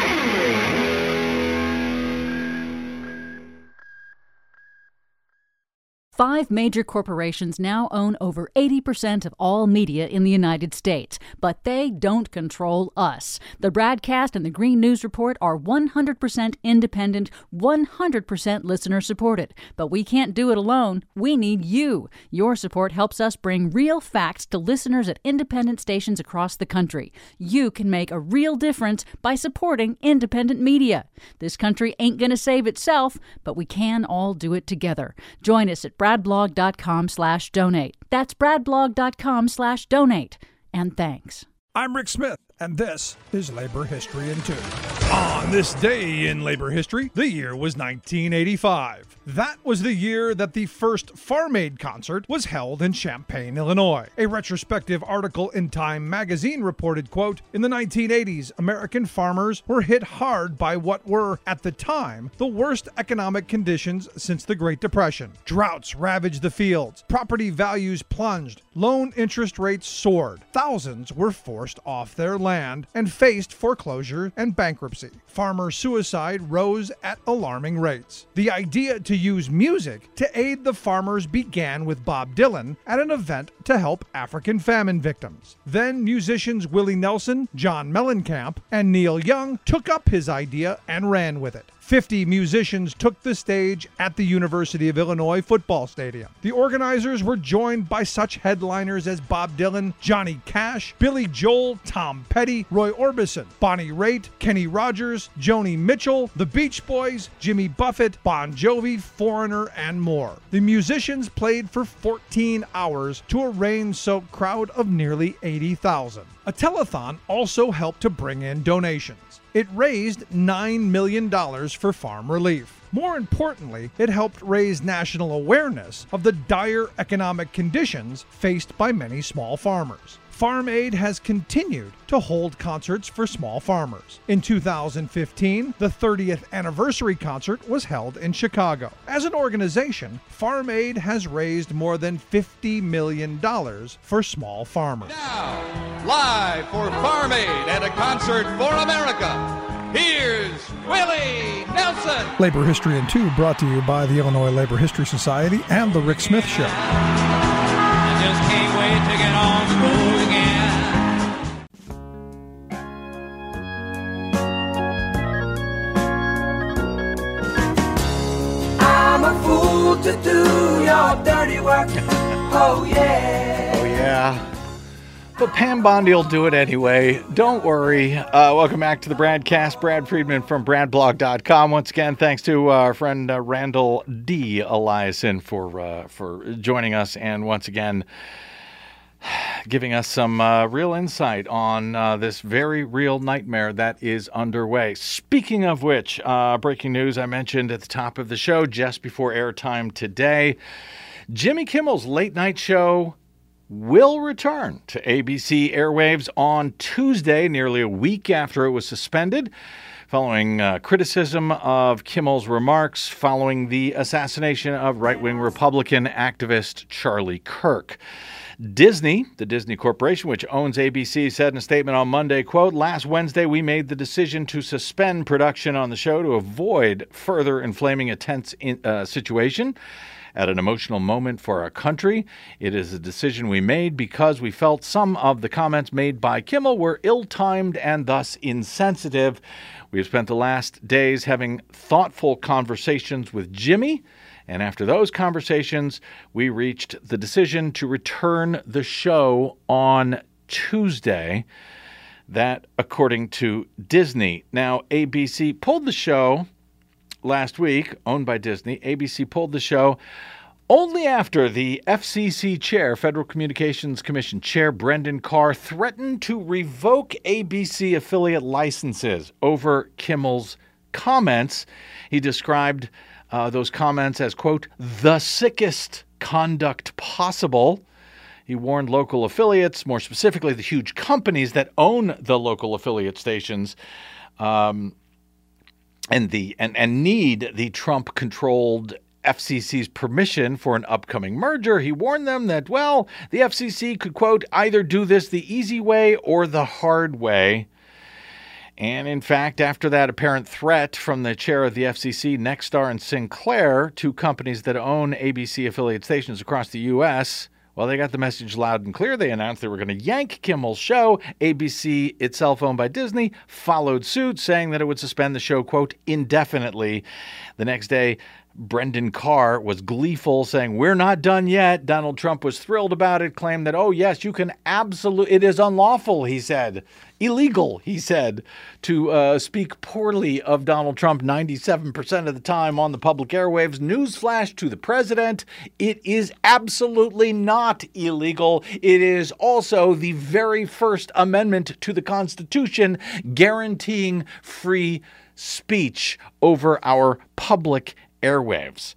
Five major corporations now own over eighty percent of all media in the United States, but they don't control us. The Bradcast and the Green News Report are one hundred percent independent, one hundred percent listener-supported. But we can't do it alone. We need you. Your support helps us bring real facts to listeners at independent stations across the country. You can make a real difference by supporting independent media. This country ain't going to save itself, but we can all do it together. Join us at bradblog dot com slash donate. That's bradblog dot com slash donate. And thanks. I'm Rick Smith, and this is Labor History in Two. On this day in labor history, the year was nineteen eighty-five. That was the year that the first Farm Aid concert was held in Champaign, Illinois. A retrospective article in Time magazine reported, quote, "In the nineteen eighties, American farmers were hit hard by what were, at the time, the worst economic conditions since the Great Depression. Droughts ravaged the fields, property values plunged, loan interest rates soared. Thousands were forced off their land and faced foreclosure and bankruptcy. Farmer suicide rose at alarming rates. The idea to use music to aid the farmers began with Bob Dylan at an event to help African famine victims. Then musicians Willie Nelson, John Mellencamp, and Neil Young took up his idea and ran with it. Fifty musicians took the stage at the University of Illinois football stadium. The organizers were joined by such headliners as Bob Dylan, Johnny Cash, Billy Joel, Tom Petty, Roy Orbison, Bonnie Raitt, Kenny Rogers, Joni Mitchell, the Beach Boys, Jimmy Buffett, Bon Jovi, Foreigner, and more. The musicians played for fourteen hours to a rain-soaked crowd of nearly eighty thousand. A telethon also helped to bring in donations. It raised nine million dollars for farm relief. More importantly, it helped raise national awareness of the dire economic conditions faced by many small farmers. Farm Aid has continued to hold concerts for small farmers. In two thousand fifteen, the thirtieth anniversary concert was held in Chicago. As an organization, Farm Aid has raised more than fifty million dollars for small farmers. Now, live for Farm Aid and a concert for America, here's Willie Nelson. Labor History in Two brought to you by the Illinois Labor History Society and The Rick Smith Show. I just can't wait to get on school again. I'm a fool to do your dirty work. Oh, yeah. Oh, yeah. But Pam Bondi will do it anyway. Don't worry. Uh, welcome back to the Bradcast. Brad Friedman from brad blog dot com. Once again, thanks to our friend uh, Randall D. Eliason for uh, for joining us, and once again giving us some uh, real insight on uh, this very real nightmare that is underway. Speaking of which, uh, breaking news I mentioned at the top of the show just before airtime today, Jimmy Kimmel's late night show will return to A B C airwaves on Tuesday, nearly a week after it was suspended, following uh, criticism of Kimmel's remarks following the assassination of right-wing Republican activist Charlie Kirk. Disney, the Disney Corporation, which owns A B C, said in a statement on Monday, quote, "Last Wednesday, we made the decision to suspend production on the show to avoid further inflaming a tense in, uh, situation. At an emotional moment for our country, it is a decision we made because we felt some of the comments made by Kimmel were ill-timed and thus insensitive. We have spent the last days having thoughtful conversations with Jimmy, and after those conversations, we reached the decision to return the show on Tuesday." That, according to Disney. Now, A B C pulled the show last week, owned by Disney. A B C pulled the show only after the F C C chair, Federal Communications Commission chair, Brendan Carr, threatened to revoke A B C affiliate licenses over Kimmel's comments. He described uh, those comments as, quote, "the sickest conduct possible." He warned local affiliates, more specifically the huge companies that own the local affiliate stations, um, and the and, and need the Trump-controlled F C C's permission for an upcoming merger. He warned them that, well, the F C C could, quote, either do this the easy way or the hard way. And in fact, after that apparent threat from the chair of the F C C, Nexstar and Sinclair, two companies that own A B C affiliate stations across the U S, well, they got the message loud and clear. They announced they were going to yank Kimmel's show. A B C, itself owned by Disney, followed suit, saying that it would suspend the show, quote, indefinitely. The next day, Brendan Carr was gleeful, saying, "We're not done yet." Donald Trump was thrilled about it, claimed that, oh, yes, you can absolutely, it is unlawful, he said. Illegal, he said, to uh, speak poorly of Donald Trump ninety-seven percent of the time on the public airwaves. Newsflash to the president, it is absolutely not illegal. It is also the very First Amendment to the Constitution guaranteeing free speech over our public airwaves.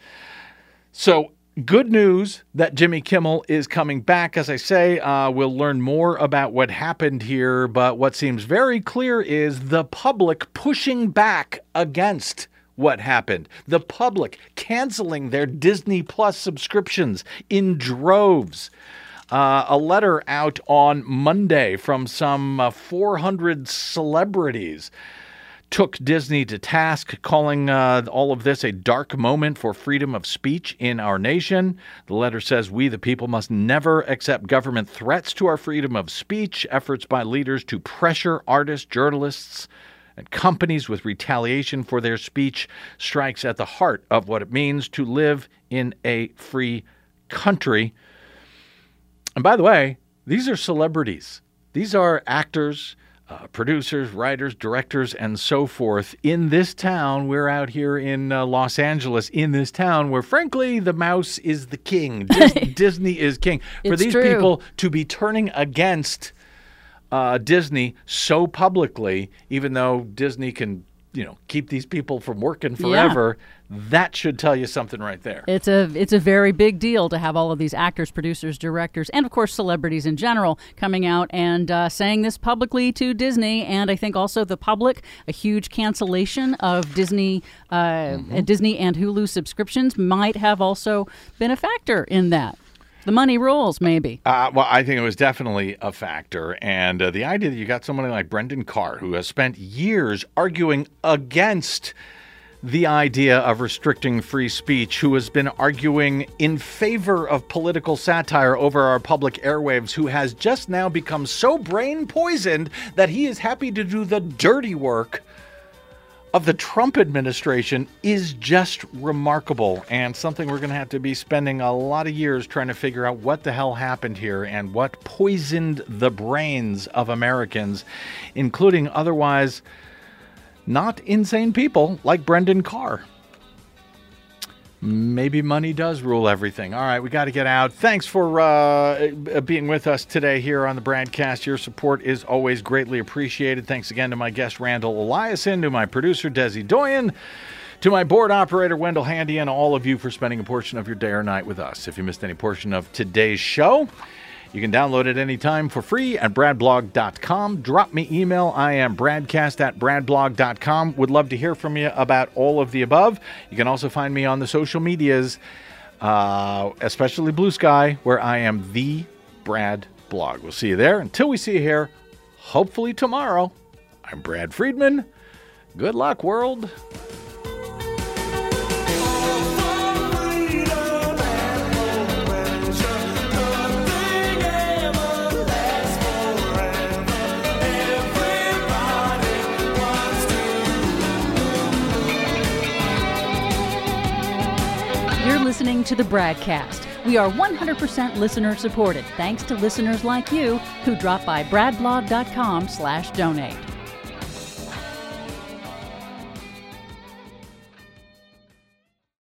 So, good news that Jimmy Kimmel is coming back. As I say, uh, we'll learn more about what happened here, but what seems very clear is the public pushing back against what happened. The public canceling their Disney Plus subscriptions in droves. Uh, a letter out on Monday from some uh, four hundred celebrities took Disney to task, calling uh, all of this a dark moment for freedom of speech in our nation. The letter says, "We, the people, must never accept government threats to our freedom of speech. Efforts by leaders to pressure artists, journalists, and companies with retaliation for their speech strikes at the heart of what it means to live in a free country." And by the way, these are celebrities. These are actors, Uh, producers, writers, directors, and so forth in this town. We're out here in uh, Los Angeles, in this town where, frankly, the mouse is the king. Dis- Disney is king. For It's these true. people to be turning against uh, Disney so publicly, even though Disney can you know, keep these people from working forever. Yeah. That should tell you something right there. It's a it's a very big deal to have all of these actors, producers, directors, and of course celebrities in general coming out and uh, saying this publicly to Disney, and I think also the public. A huge cancellation of Disney, uh, mm-hmm. Disney and Hulu subscriptions might have also been a factor in that. The money rolls, maybe. Uh, well, I think it was definitely a factor. And uh, the idea that you got somebody like Brendan Carr, who has spent years arguing against the idea of restricting free speech, who has been arguing in favor of political satire over our public airwaves, who has just now become so brain poisoned that he is happy to do the dirty work of the Trump administration, is just remarkable, and something we're going to have to be spending a lot of years trying to figure out what the hell happened here and what poisoned the brains of Americans, including otherwise not insane people like Brendan Carr. Maybe money does rule everything. All right, we got to get out. Thanks for uh, being with us today here on the BradCast. Your support is always greatly appreciated. Thanks again to my guest, Randall Eliason, to my producer, Desi Doyen, to my board operator, Wendell Handy, and all of you for spending a portion of your day or night with us. If you missed any portion of today's show, you can download it anytime for free at brad blog dot com. Drop me email. I am bradcast at brad blog dot com. Would love to hear from you about all of the above. You can also find me on the social medias, uh, especially Blue Sky, where I am the Brad Blog. We'll see you there. Until we see you here, hopefully tomorrow, I'm Brad Friedman. Good luck, world. Listening to the BradCast. We are one hundred percent listener supported, thanks to listeners like you who drop by brad blog dot com slash donate.